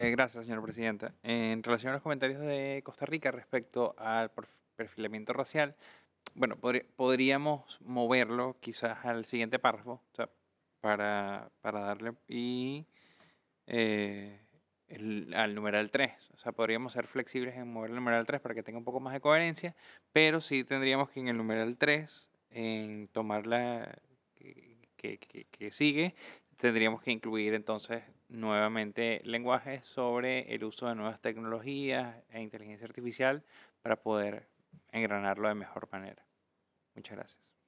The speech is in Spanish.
Gracias, señora presidenta. En relación a los comentarios de Costa Rica respecto al perfilamiento racial, bueno, podríamos moverlo quizás al siguiente párrafo, o sea, para darle eh, al numeral 3. O sea, podríamos ser flexibles en mover el numeral 3 para que tenga un poco más de coherencia, pero sí tendríamos que en el numeral 3, en tomar la que sigue, tendríamos que incluir entonces nuevamente lenguajes sobre el uso de nuevas tecnologías e inteligencia artificial para poder engranarlo de mejor manera. Muchas gracias.